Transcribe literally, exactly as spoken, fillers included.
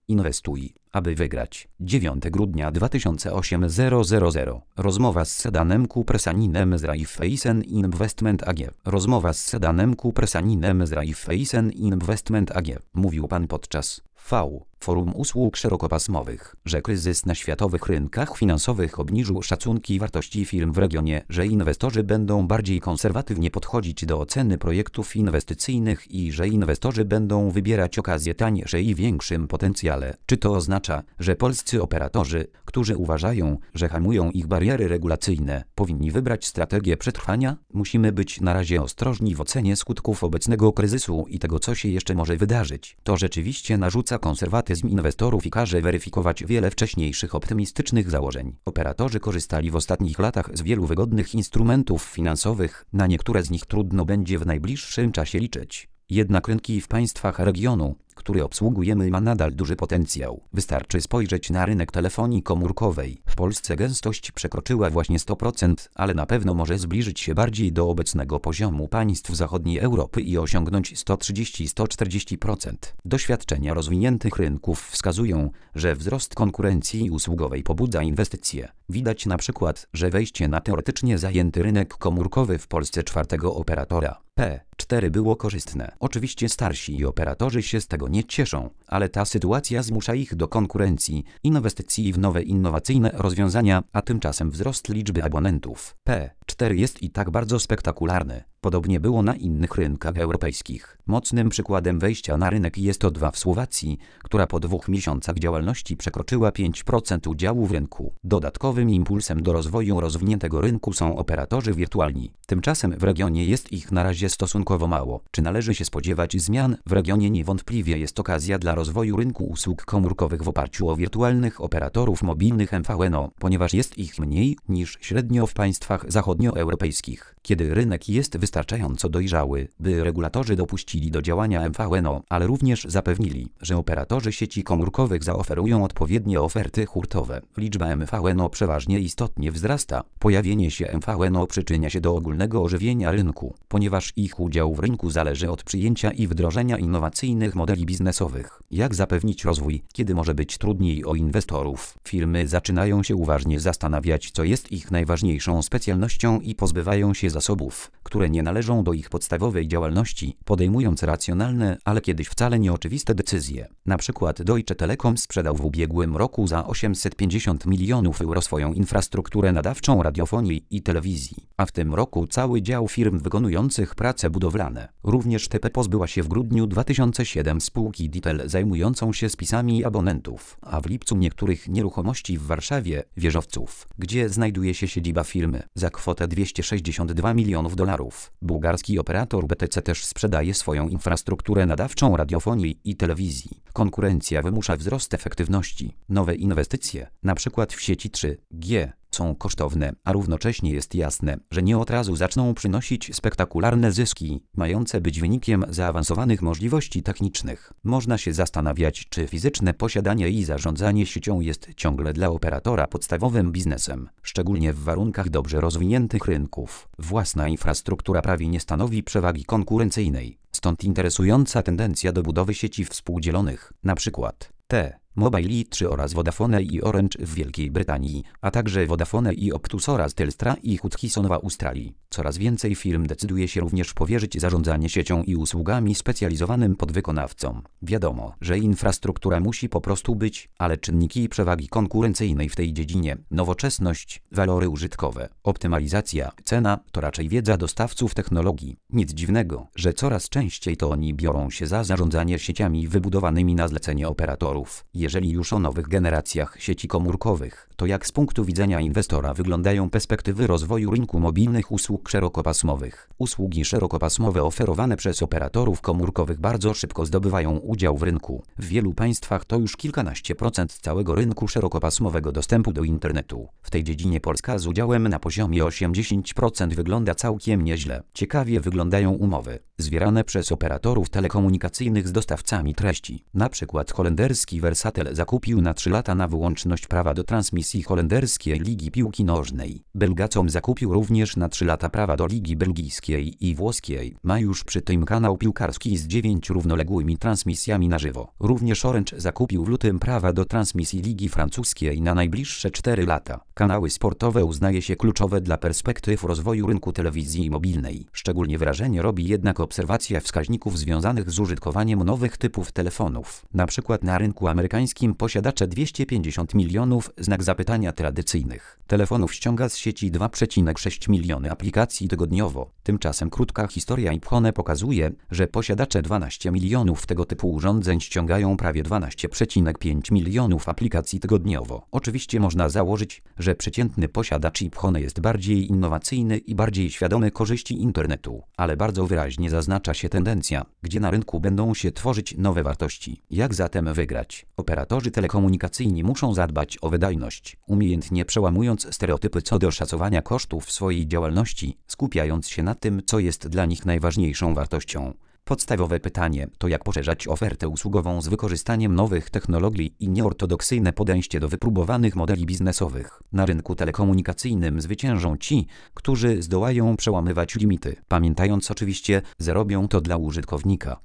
Inwestuj, aby wygrać. dziewiątego grudnia dwa tysiące osiemnastego. Rozmowa z Sedanem Kupersaninem z Raiffeisen Investment A G. Rozmowa z Sedanem Kupersaninem z Raiffeisen Investment A G. Mówił pan podczas V. Forum Usług Szerokopasmowych, że kryzys na światowych rynkach finansowych obniżył szacunki wartości firm w regionie, że inwestorzy będą bardziej konserwatywnie podchodzić do oceny projektów inwestycyjnych i że inwestorzy będą wybierać okazje tańsze i większym potencjale. Czy to oznacza, że polscy operatorzy, którzy uważają, że hamują ich bariery regulacyjne, powinni wybrać strategię przetrwania? Musimy być na razie ostrożni w ocenie skutków obecnego kryzysu i tego, co się jeszcze może wydarzyć. To rzeczywiście narzuca konserwatyzm inwestorów i każe weryfikować wiele wcześniejszych optymistycznych założeń. Operatorzy korzystali w ostatnich latach z wielu wygodnych instrumentów finansowych, na niektóre z nich trudno będzie w najbliższym czasie liczyć. Jednak rynki w państwach regionu, który obsługujemy, ma nadal duży potencjał. Wystarczy spojrzeć na rynek telefonii komórkowej. W Polsce gęstość przekroczyła właśnie sto procent, ale na pewno może zbliżyć się bardziej do obecnego poziomu państw zachodniej Europy i osiągnąć sto trzydzieści do stu czterdziestu procent. Doświadczenia rozwiniętych rynków wskazują, że wzrost konkurencji usługowej pobudza inwestycje. Widać na przykład, że wejście na teoretycznie zajęty rynek komórkowy w Polsce czwartego operatora P cztery było korzystne. Oczywiście starsi operatorzy się z tego nie cieszą, ale ta sytuacja zmusza ich do konkurencji, inwestycji w nowe innowacyjne rozwiązania, a tymczasem wzrost liczby abonentów P cztery jest i tak bardzo spektakularny. Podobnie było na innych rynkach europejskich. Mocnym przykładem wejścia na rynek jest O dwa w Słowacji, która po dwóch miesiącach działalności przekroczyła pięć procent udziału w rynku. Dodatkowym impulsem do rozwoju rozwiniętego rynku są operatorzy wirtualni. Tymczasem w regionie jest ich na razie stosunkowo mało. Czy należy się spodziewać zmian? W regionie niewątpliwie jest okazja dla rozwoju rynku usług komórkowych w oparciu o wirtualnych operatorów mobilnych M V N O, ponieważ jest ich mniej niż średnio w państwach zachodnioeuropejskich. Kiedy rynek jest wystarczająco dojrzały, by regulatorzy dopuścili do działania M V N O, ale również zapewnili, że operatorzy sieci komórkowych zaoferują odpowiednie oferty hurtowe, liczba M V N O przeważnie istotnie wzrasta. Pojawienie się M V N O przyczynia się do ogólnego ożywienia rynku, ponieważ ich udział w rynku zależy od przyjęcia i wdrożenia innowacyjnych modeli biznesowych. Jak zapewnić rozwój, kiedy może być trudniej o inwestorów? Firmy zaczynają się uważnie zastanawiać, co jest ich najważniejszą specjalnością i pozbywają się zasobów, które nie należą do ich podstawowej działalności, podejmując racjonalne, ale kiedyś wcale nieoczywiste decyzje. Na przykład Deutsche Telekom sprzedał w ubiegłym roku za osiemset pięćdziesiąt milionów euro swoją infrastrukturę nadawczą radiofonii i telewizji, a w tym roku cały dział firm wykonujących prace budowlane. Również T P pozbyła się w grudniu dwa tysiące siódmego spółki Ditel zajmującą się spisami abonentów, a w lipcu niektórych nieruchomości w Warszawie, Wieżowców, gdzie znajduje się siedziba firmy, za kwotę dwieście sześćdziesiąt dwa milionów dolarów. Bułgarski operator B T C też sprzedaje swoją infrastrukturę nadawczą radiofonii i telewizji. Konkurencja wymusza wzrost efektywności. Nowe inwestycje, np. w sieci trzy G, są kosztowne, a równocześnie jest jasne, że nie od razu zaczną przynosić spektakularne zyski, mające być wynikiem zaawansowanych możliwości technicznych. Można się zastanawiać, czy fizyczne posiadanie i zarządzanie siecią jest ciągle dla operatora podstawowym biznesem, szczególnie w warunkach dobrze rozwiniętych rynków. Własna infrastruktura prawie nie stanowi przewagi konkurencyjnej, stąd interesująca tendencja do budowy sieci współdzielonych, np. T Mobile trzy oraz Vodafone i Orange w Wielkiej Brytanii, a także Vodafone i Optus oraz Telstra i Hutchison w Australii. Coraz więcej firm decyduje się również powierzyć zarządzanie siecią i usługami specjalizowanym podwykonawcom. Wiadomo, że infrastruktura musi po prostu być, ale czynniki przewagi konkurencyjnej w tej dziedzinie, nowoczesność, walory użytkowe, optymalizacja, cena, to raczej wiedza dostawców technologii. Nic dziwnego, że coraz częściej to oni biorą się za zarządzanie sieciami wybudowanymi na zlecenie operatorów. Jeżeli już o nowych generacjach sieci komórkowych, to jak z punktu widzenia inwestora wyglądają perspektywy rozwoju rynku mobilnych usług szerokopasmowych? Usługi szerokopasmowe oferowane przez operatorów komórkowych bardzo szybko zdobywają udział w rynku. W wielu państwach to już kilkanaście procent całego rynku szerokopasmowego dostępu do internetu. W tej dziedzinie Polska z udziałem na poziomie osiemdziesiąt procent wygląda całkiem nieźle. Ciekawie wyglądają umowy zawierane przez operatorów telekomunikacyjnych z dostawcami treści. Na przykład holenderski Versa Alcatel zakupił na trzy lata na wyłączność prawa do transmisji holenderskiej Ligi Piłki Nożnej. Belgacom zakupił również na trzy lata prawa do Ligi Belgijskiej i Włoskiej. Ma już przy tym kanał piłkarski z dziewięciu równoległymi transmisjami na żywo. Również Orange zakupił w lutym prawa do transmisji Ligi Francuskiej na najbliższe cztery lata. Kanały sportowe uznaje się kluczowe dla perspektyw rozwoju rynku telewizji mobilnej. Szczególnie wrażenie robi jednak obserwacja wskaźników związanych z użytkowaniem nowych typów telefonów. Na przykład na rynku amerykańskim posiadacze dwieście pięćdziesiąt milionów znak zapytania tradycyjnych telefonów ściąga z sieci dwa przecinek sześć miliony aplikacji tygodniowo. Tymczasem krótka historia iPhone pokazuje, że posiadacze dwanaście milionów tego typu urządzeń ściągają prawie dwanaście przecinek pięć milionów aplikacji tygodniowo. Oczywiście można założyć, że przeciętny posiadacz iPhone jest bardziej innowacyjny i bardziej świadomy korzyści internetu, ale bardzo wyraźnie zaznacza się tendencja, gdzie na rynku będą się tworzyć nowe wartości. Jak zatem wygrać? Operatorzy telekomunikacyjni muszą zadbać o wydajność, umiejętnie przełamując stereotypy co do szacowania kosztów swojej działalności, skupiając się na tym, co jest dla nich najważniejszą wartością. Podstawowe pytanie to, jak poszerzać ofertę usługową z wykorzystaniem nowych technologii i nieortodoksyjne podejście do wypróbowanych modeli biznesowych. Na rynku telekomunikacyjnym zwyciężą ci, którzy zdołają przełamywać limity, pamiętając oczywiście, że robią to dla użytkownika.